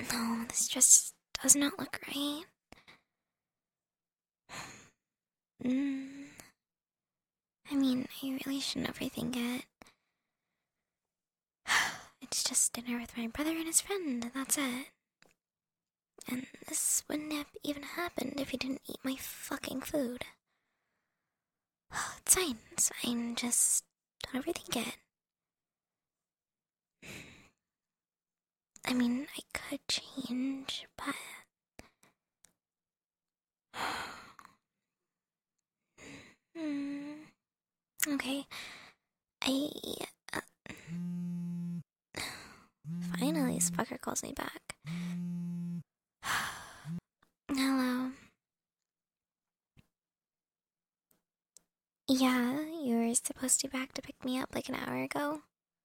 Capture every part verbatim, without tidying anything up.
No, this just does not look right. Mm, I mean, I really shouldn't overthink it. It's just dinner with my brother and his friend, and that's it. And this wouldn't have even happened if he didn't eat my fucking food. It's fine, it's fine, just don't overthink it. I mean, I could change, but. Hmm. Okay. I. Uh, finally, this fucker calls me back. Hello. Yeah, you were supposed to be back to pick me up like an hour ago.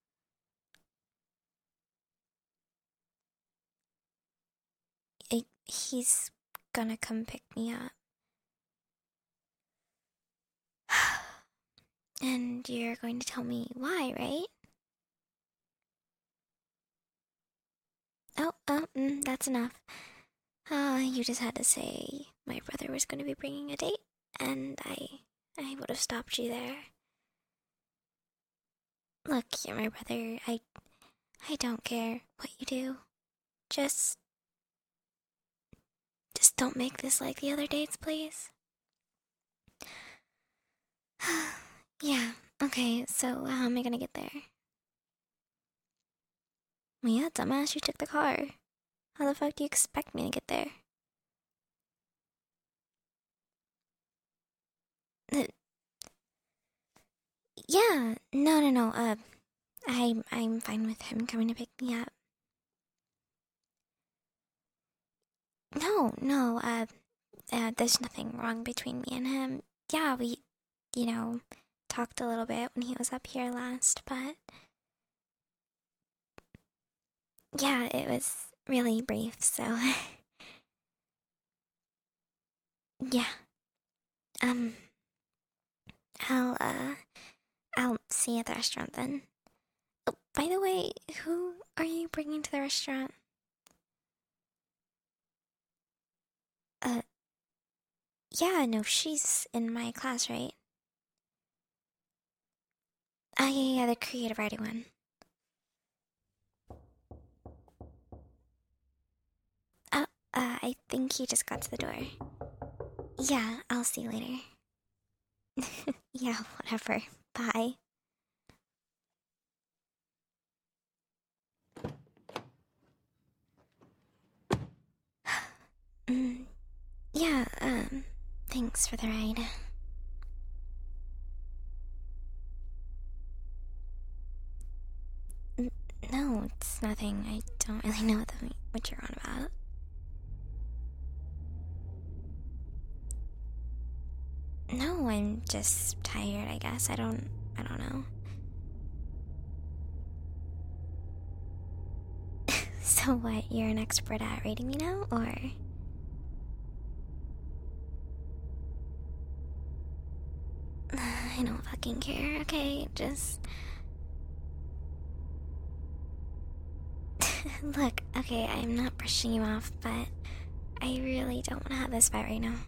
I, he's gonna come pick me up. And you're going to tell me why, right? Oh, oh, mm, that's enough. Uh, you just had to say my brother was going to be bringing a date, and I, I would have stopped you there. Look, you're my brother. I, I don't care what you do. Just, just don't make this like the other dates, please. Yeah. Okay. So how am I gonna get there? Well, yeah, dumbass, you took the car. How the fuck do you expect me to get there? Uh, yeah. No, no, no. Uh, I'm, I'm fine with him coming to pick me up. No, no. Uh, uh, there's nothing wrong between me and him. Yeah, we, you know, talked a little bit when he was up here last, but yeah, it was really brief, so yeah. Um, I'll, uh, I'll see you at the restaurant then. Oh, by the way, who are you bringing to the restaurant? Uh, yeah, no, she's in my class, right? Ah, yeah, yeah, the creative writing one. Uh, uh, I think he just got to the door. Yeah, I'll see you later. Yeah, whatever. Bye. Mm, yeah, um, thanks for the ride. N- no, it's nothing. I don't really know what, the, what you're on about. No, I'm just tired, I guess. I don't, I don't know. So what, you're an expert at rating me now, or? I don't fucking care, okay? Just. Look, okay, I'm not brushing you off, but I really don't want to have this fight right now.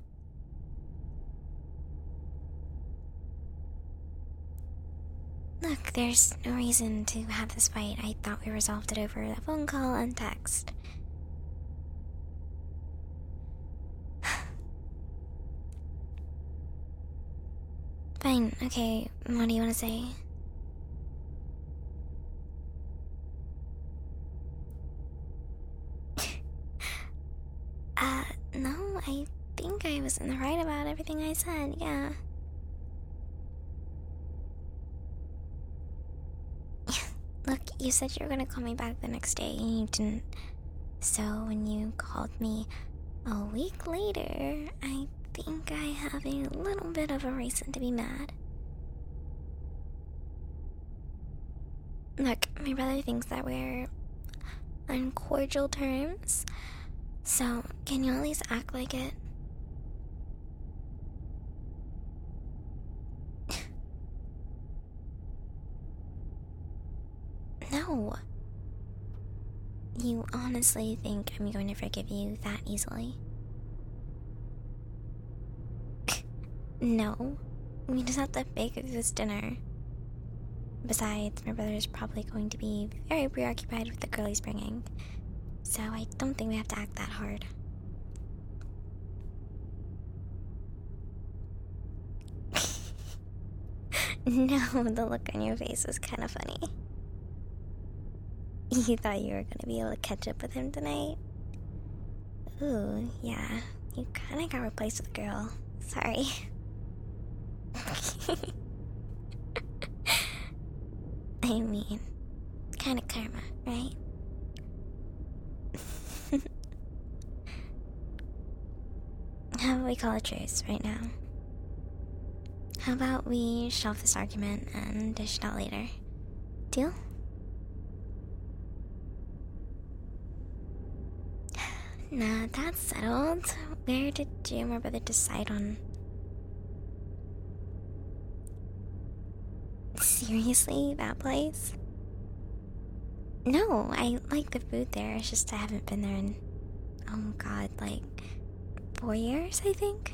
Look, there's no reason to have this fight. I thought we resolved it over a phone call and text. Fine, okay, what do you want to say? Uh, no, I think I was in the right about everything I said, yeah. Look, you said you were gonna call me back the next day and you didn't. So when you called me a week later, I think I have a little bit of a reason to be mad. Look, my brother thinks that we're on cordial terms, so can you at least act like it? No. You honestly think I'm going to forgive you that easily? No. We just have to bake this dinner. Besides, my brother's probably going to be very preoccupied with the girl he's bringing. So I don't think we have to act that hard. No, the look on your face was kind of funny. You thought you were going to be able to catch up with him tonight? Ooh, yeah. You kind of got replaced with a girl. Sorry. I mean, kind of karma, right? How about we call a truce right now? How about we shelve this argument and dish it out later? Deal? Nah, that's settled. Where did you and my brother decide on? Seriously, that place? No, I like the food there. It's just I haven't been there in, oh god, like four years, I think.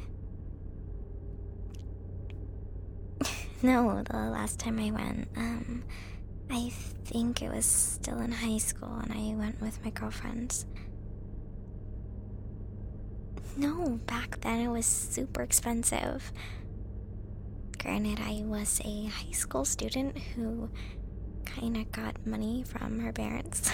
No, the last time I went, um, I think it was still in high school and I went with my girlfriends. No, back then it was super expensive. Granted, I was a high school student who kinda got money from her parents.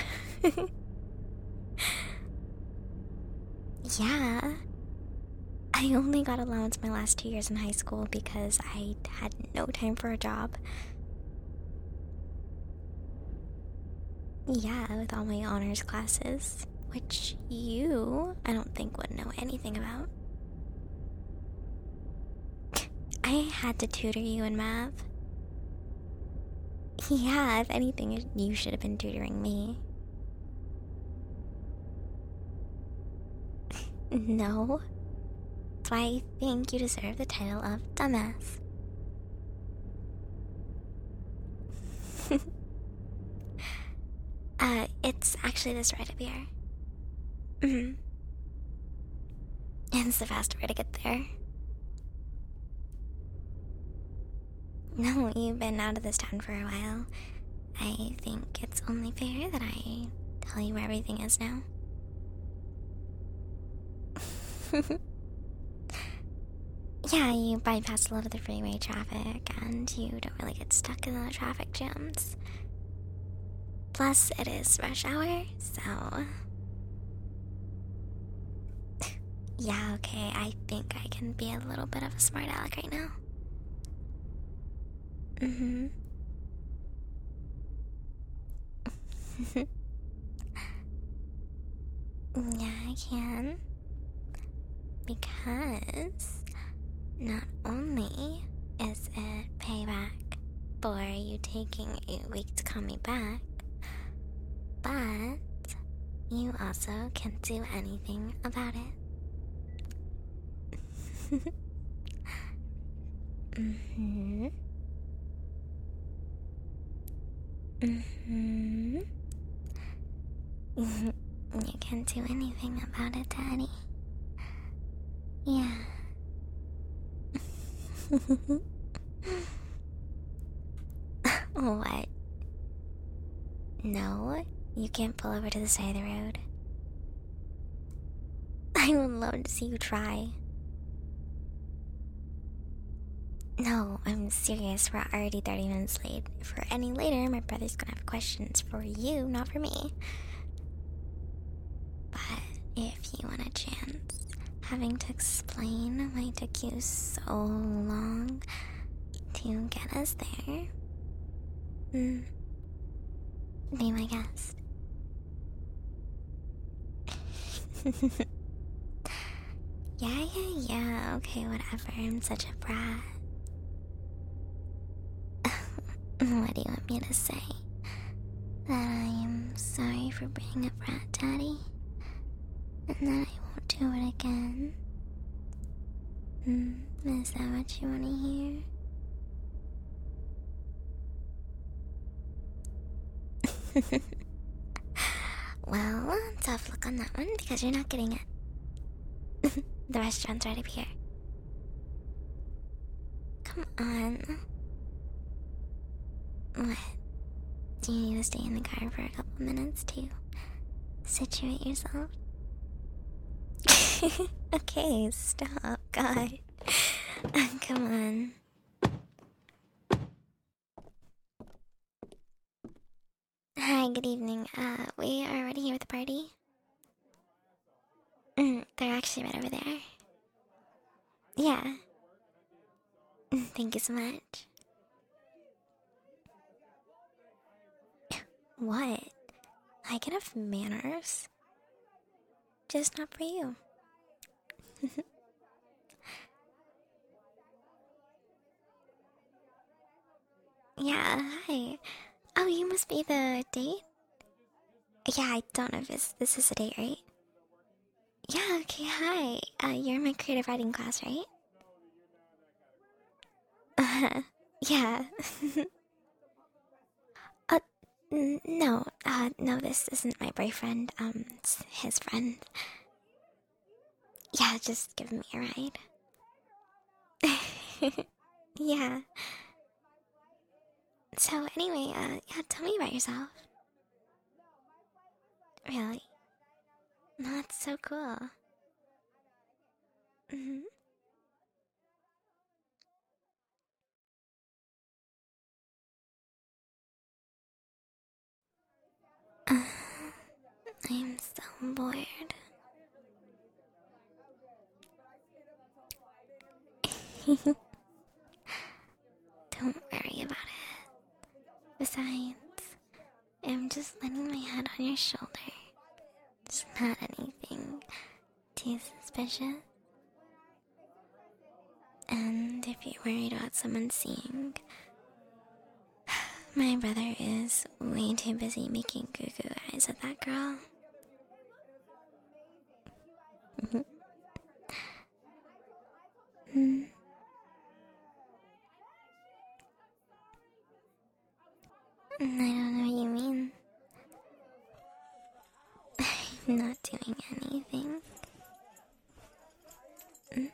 Yeah. I only got allowance my last two years in high school because I had no time for a job. Yeah, with all my honors classes, which you, I don't think, would know anything about. I had to tutor you in math. Yeah, if anything, you should have been tutoring me. No. That's why I think you deserve the title of dumbass. uh, it's actually this right up here. Mm-hmm. It's the faster way to get there. No, you've been out of this town for a while. I think it's only fair that I tell you where everything is now. Yeah, you bypass a lot of the freeway traffic, and you don't really get stuck in the traffic jams. Plus, it is rush hour, so... Yeah, okay, I think I can be a little bit of a smart aleck right now. Mm-hmm. Yeah, I can. Because not only is it payback for you taking a week to call me back, but you also can't do anything about it. Mm-hmm. Mm-hmm. You can't do anything about it, Daddy. Yeah. What? No, you can't pull over to the side of the road. I would love to see you try. No, I'm serious. We're already thirty minutes late. If we're any later, my brother's gonna have questions for you, not for me. But if you want a chance, having to explain why it took you so long to get us there, mm, be my guest. Yeah, yeah, yeah, okay, whatever. I'm such a brat. What do you want me to say? That I am sorry for being a brat, Daddy? And that I won't do it again? Mm, is that what you want to hear? Well, tough luck on that one because you're not getting it. The restaurant's right up here. Come on. What? Do you need to stay in the car for a couple minutes to situate yourself? Okay, stop, God. Come on. Hi, good evening. Uh, we are already here with the party. Mm, they're actually right over there. Yeah. Thank you so much. What? I can have manners. Just not for you. Yeah, hi. Oh, you must be the date? Yeah, I don't know if this, this is a date, right? Yeah, okay, hi. Uh, you're in my creative writing class, right? Uh, yeah. uh, n- no, uh, no, this isn't my boyfriend. Um, it's his friend. Yeah, just give me a ride. Yeah. So anyway, uh, yeah, tell me about yourself. Really? No, that's so cool. Hmm. Uh, I'm so bored. Don't worry about it. Besides, I'm just letting my head on your shoulder. It's not anything too suspicious. And if you're worried about someone seeing, my brother is way too busy making goo goo eyes at that girl. Mm. I don't know what you mean. I'm not doing anything. Mm.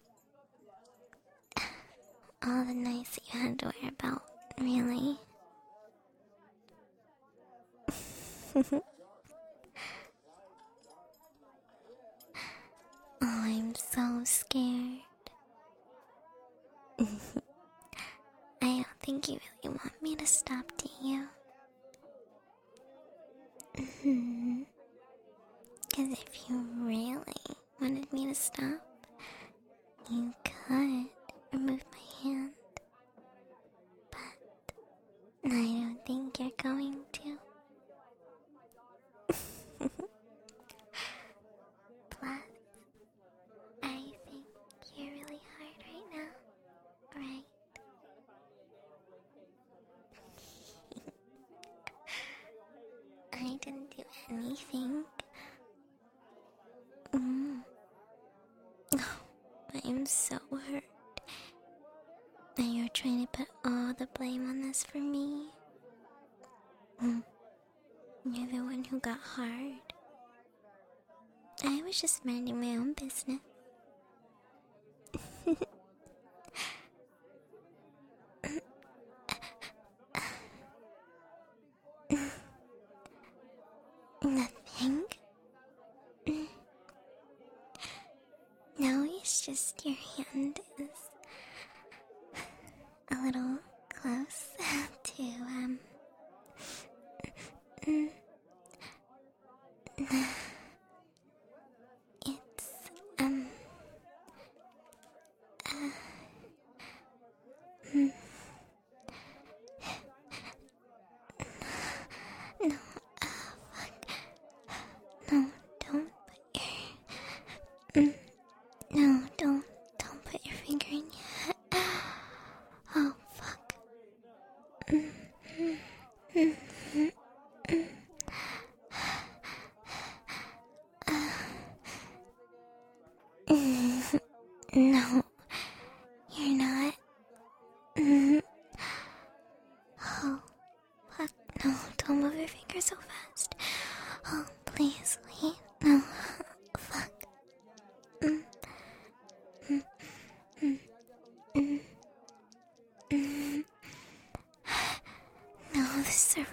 All the nights that you had to wear a belt, really? Oh, I'm so scared. I don't think you really want me to stop, do you? Because if you really wanted me to stop, you could remove my hand. But I don't think you're going to. Plus, I think you're really hard right now, right? I didn't do anything. Mm. I'm so hurt. And you're trying to put all the blame on this for me. Mm. You're the one who got hard. I was just minding my own business. Nothing. No, it's just your hand is a little close to, um... It's, um... Uh, no, uh, fuck. No, don't put your... Mm, no, don't, don't put your finger in yet. Oh, fuck. Mm, mm, mm, mm, mm. Uh, no, you're not. Mm. Oh, fuck, no, don't move your finger so fast. Oh,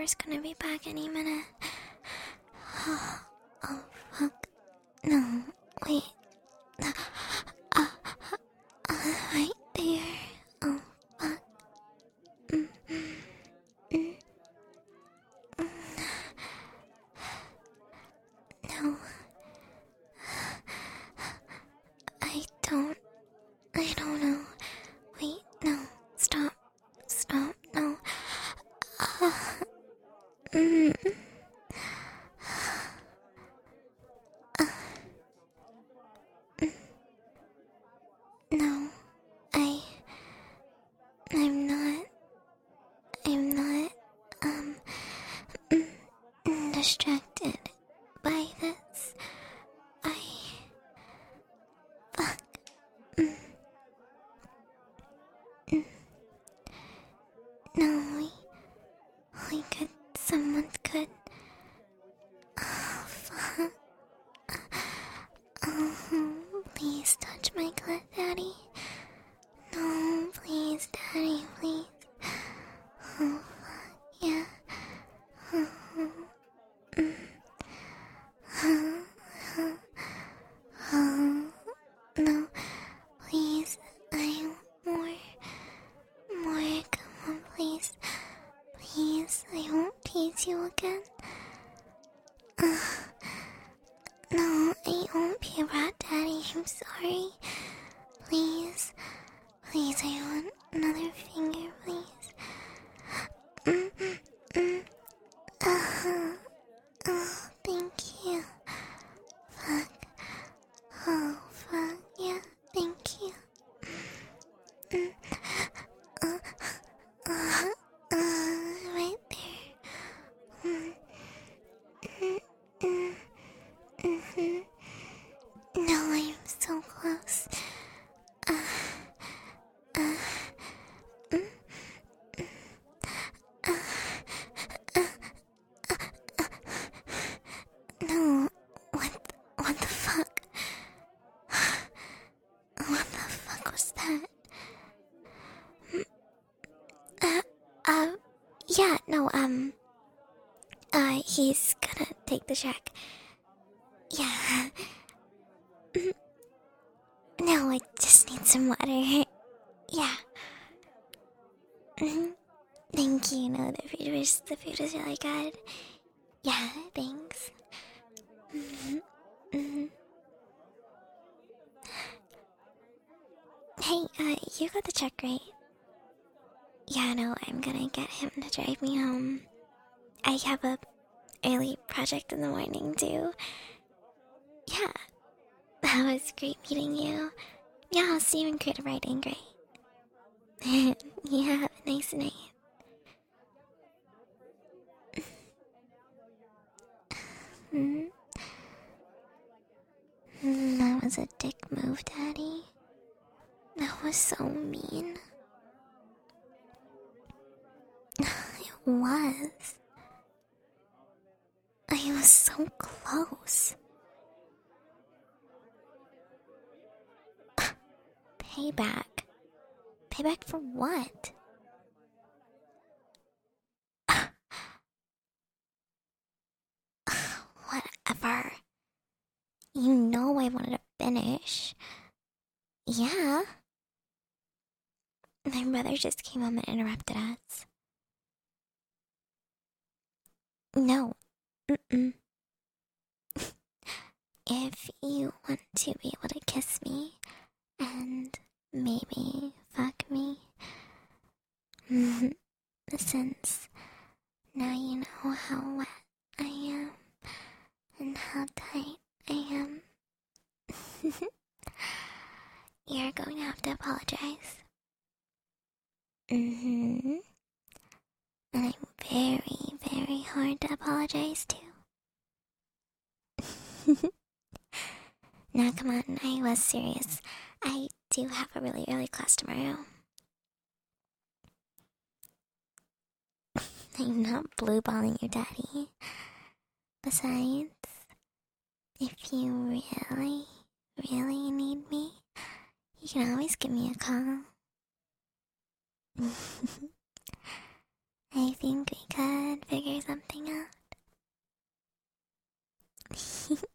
Pepper's gonna be back any minute. Oh, fuck. No, wait. Uh, uh, right there. Oh, fuck. Mm, mm, mm. No. I don't. I don't know. Wait, no. Stop. Stop. No. Uh, mm. Uh, mm. No. I. I'm not. I'm not. Um. Mm, distracted by this. I. Fuck. Mm. Mm. No, we. We could. Someone could. Oh, fuck. Oh, please touch my clit, Daddy. No, please, Daddy, please. Oh, fuck, yeah. Oh, mm. Oh, oh, oh, no, please, I want more, more, come on, please. Please, I won't tease you again. Uh, no, I won't be a rat, Daddy, I'm sorry. Please, please, I want another finger, please. Mm, mm, uh, oh, thank you. Fuck. Oh, fuck, yeah, thank you. Mm, uh, uh, uh, right there. Mm, mm, mm, mm-hmm. No, I'm so close. Uh, uh, mm, mm, uh, uh, uh, uh, no, what, what the fuck? What the fuck was that? Uh, uh, yeah, no, um, uh, he's gonna take the check. Yeah. No, I just need some water. Yeah. Mm-hmm. Thank you. No, the food was the food was really good. Yeah, thanks. Mm-hmm. Mm-hmm. Hey, uh, you got the check, right? Yeah, no, I'm gonna get him to drive me home. I have a early project in the morning too. Yeah, that was great meeting you. Yeah, I'll see you in creative writing. Great. Yeah, have a nice night. Hmm? Mm, that was a dick move, Daddy. That was so mean. It was. I was so close. Payback? Payback for what? Whatever. You know I wanted to finish. Yeah. My brother just came home and interrupted us. No. Mm-mm. If you want to be able to kiss me and maybe fuck me, since now you know how wet I am and how tight I am, you're going to have to apologize. Mm-hmm. And I'm very, very hard to apologize to. Now, come on, I was serious. I do have a really early class tomorrow. I'm not blue-balling your daddy. Besides, if you really, really need me, you can always give me a call. I think we could figure figure something out.